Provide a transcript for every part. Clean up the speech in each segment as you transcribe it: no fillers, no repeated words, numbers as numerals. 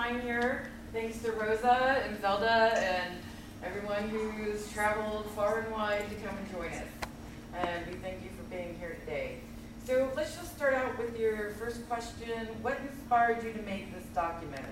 time here. Thanks to Rosa and Zelda and everyone who's traveled far and wide to come and join us. And we thank you for being here today. So let's just start out with your first question. What inspired you to make this documentary?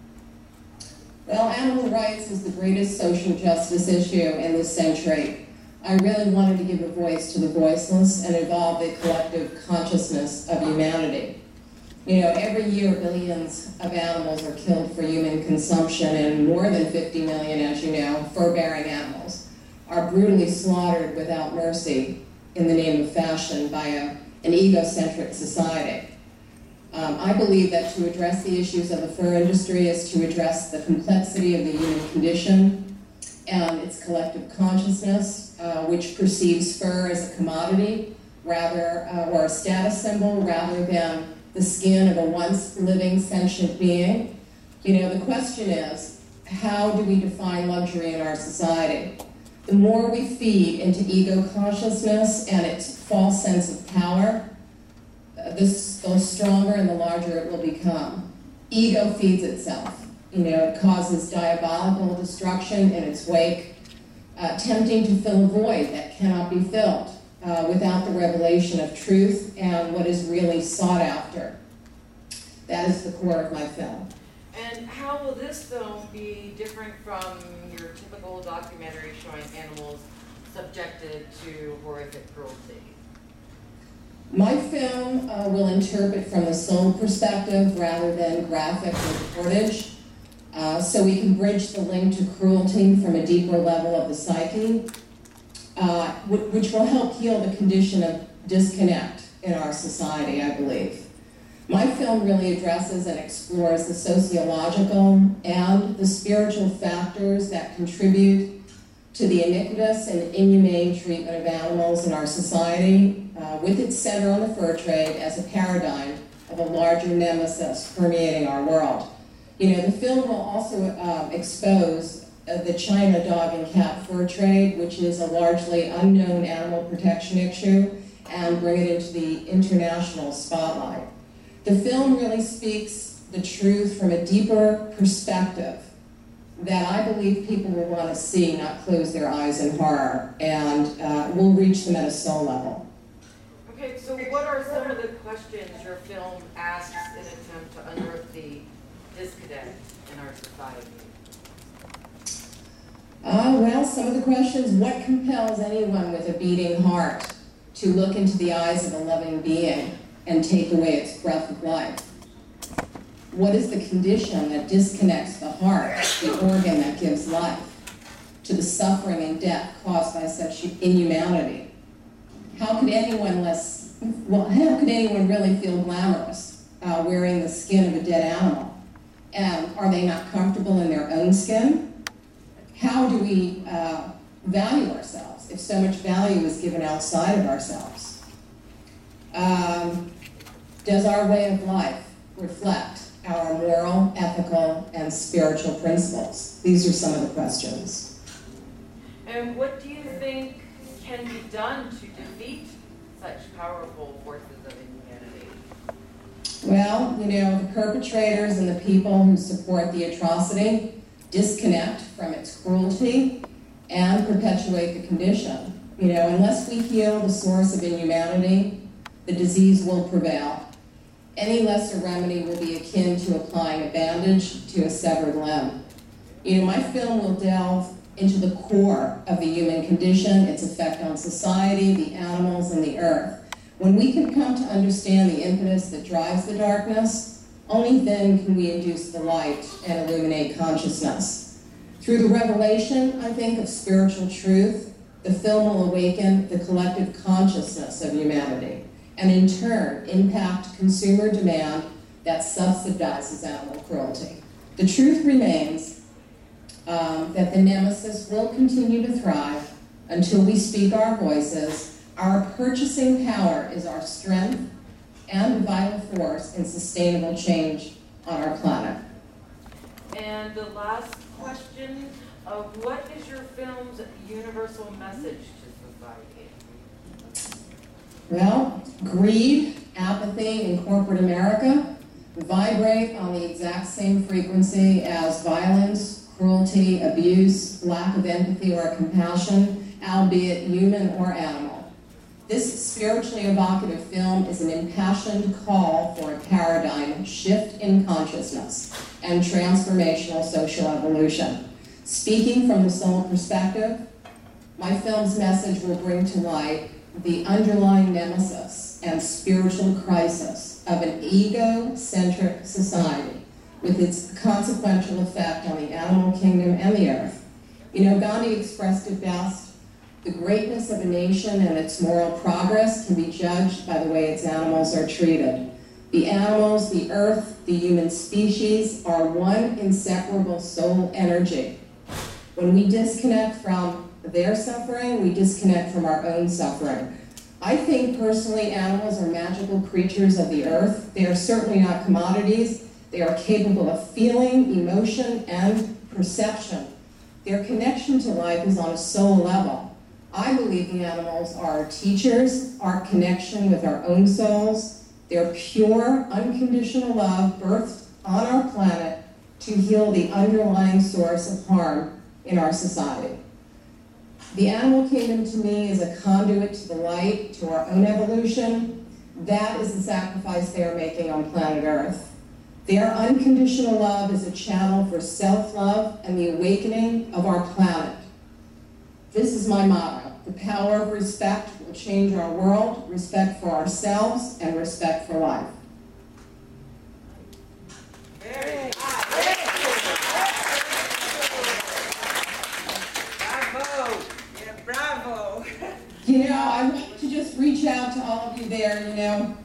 Well, animal rights is the greatest social justice issue in this century. I really wanted to give a voice to the voiceless and evolve the collective consciousness of humanity. You know, every year billions of animals are killed for human consumption, and more than 50 million, as you know, fur-bearing animals are brutally slaughtered without mercy in the name of fashion by an egocentric society. I believe that to address the issues of the fur industry is to address the complexity of the human condition and its collective consciousness, which perceives fur as a commodity rather, or a status symbol rather than the skin of a once living sentient being. You know, the question is, how do we define luxury in our society? The more we feed into ego consciousness and its false sense of power, the stronger and the larger it will become. Ego feeds itself. You know, it causes diabolical destruction in its wake, attempting to fill a void that cannot be filled without the revelation of truth and what is really sought after. That is the core of my film. And how will this film be different from your typical documentary showing animals subjected to horrific cruelty? My film will interpret from the soul perspective rather than graphic reportage, so we can bridge the link to cruelty from a deeper level of the psyche, which will help heal the condition of disconnect in our society, I believe. My film really addresses and explores the sociological and the spiritual factors that contribute to the iniquitous and inhumane treatment of animals in our society, with its center on the fur trade as a paradigm of a larger nemesis permeating our world. You know, the film will also expose the China dog and cat fur trade, which is a largely unknown animal protection issue, and bring it into the international spotlight. The film really speaks the truth from a deeper perspective that I believe people will want to see, not close their eyes in horror, and will reach them at a soul level. Okay, so what are some of the questions your film asks in an attempt to unearth the disconnect in our society? Well, some of the questions: what compels anyone with a beating heart to look into the eyes of a loving being and take away its breath of life? What is the condition that disconnects the heart, the organ that gives life, to the suffering and death caused by such inhumanity? How could anyone really feel glamorous wearing the skin of a dead animal? And are they not comfortable in their own skin? How do we value ourselves if so much value is given outside of ourselves? Does our way of life reflect our moral, ethical, and spiritual principles? These are some of the questions. And what do you think can be done to defeat such powerful forces of inhumanity? Well, you know, the perpetrators and the people who support the atrocity disconnect from its cruelty and perpetuate the condition. You know, unless we heal the source of inhumanity, the disease will prevail. Any lesser remedy will be akin to applying a bandage to a severed limb. You know, my film will delve into the core of the human condition, its effect on society, the animals, and the earth. When we can come to understand the impetus that drives the darkness, only then can we induce the light and illuminate consciousness. Through the revelation, I think, of spiritual truth, the film will awaken the collective consciousness of humanity, and in turn impact consumer demand that subsidizes animal cruelty. The truth remains that the nemesis will continue to thrive until we speak our voices. Our purchasing power is our strength and a vital force in sustainable change on our planet. And the last question, what is your film's universal message to society? Well, greed, apathy in corporate America, vibrate on the exact same frequency as violence, cruelty, abuse, lack of empathy or compassion, albeit human or animal. This spiritually evocative film is an impassioned call for a paradigm shift in consciousness and transformational social evolution. Speaking from the soul perspective, my film's message will bring to light the underlying nemesis and spiritual crisis of an ego-centric society with its consequential effect on the animal kingdom and the earth. You know, Gandhi expressed it best: the greatness of a nation and its moral progress can be judged by the way its animals are treated. The animals, the earth, the human species are one inseparable soul energy. When we disconnect from their suffering, we disconnect from our own suffering. I think personally animals are magical creatures of the earth. They are certainly not commodities. They are capable of feeling, emotion, and perception. Their connection to life is on a soul level. I believe the animals are our teachers, our connection with our own souls, their pure, unconditional love birthed on our planet to heal the underlying source of harm in our society. The animal kingdom to me is a conduit to the light, to our own evolution. That is the sacrifice they are making on planet Earth. Their unconditional love is a channel for self-love and the awakening of our planet. This is my motto: the power of respect will change our world, respect for ourselves and respect for life. Very nice. Bravo. Yeah, bravo. You know, I want to just reach out to all of you there, you know.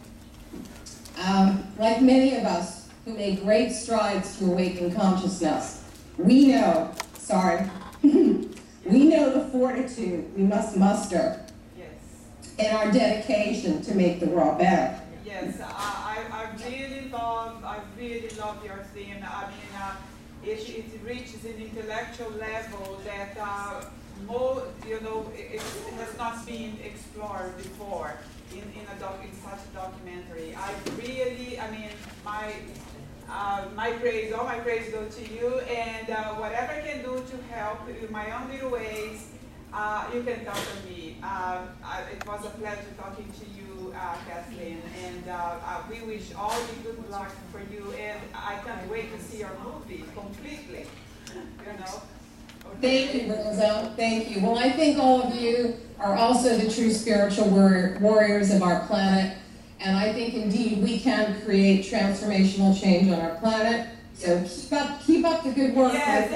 Like many of us who made great strides to awaken consciousness, we know the fortitude we must muster in our dedication to make the world better. Yes, I really love your theme. I mean, it reaches an intellectual level that it has not been explored before in such a documentary. My praise, all my praise go to you, and whatever I can do to help in my own little ways, you can count on me. It was a pleasure talking to you, Kathleen, and we wish all the good luck for you, and I can't wait to see your movie completely, you know. Thank you, Rosa. Thank you. Well, I think all of you are also the true spiritual warriors of our planet, and I think indeed we can create transformational change on our planet. So keep up the good work. Yes.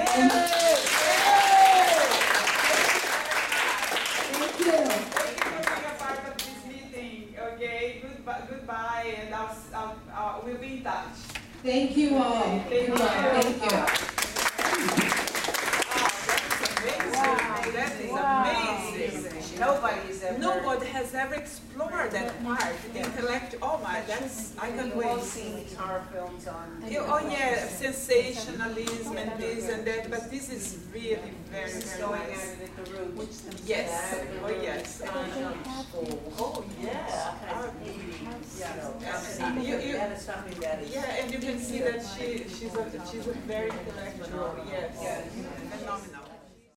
Thank you. Thank you for being a part of this meeting. Okay, goodbye, and we'll be in touch. Thank you all. Thank you. Thank you. That is amazing. Nobody has ever explored that part. The intellect. Oh my, I can't wait. We've all seen horror films on. Oh yeah, sensationalism and this and that, but this is really very, very Going nice. at it at the roots. Yes. Oh yes. Oh yeah. Yeah, and you can see that she's a very intellectual. Yes. Phenomenal.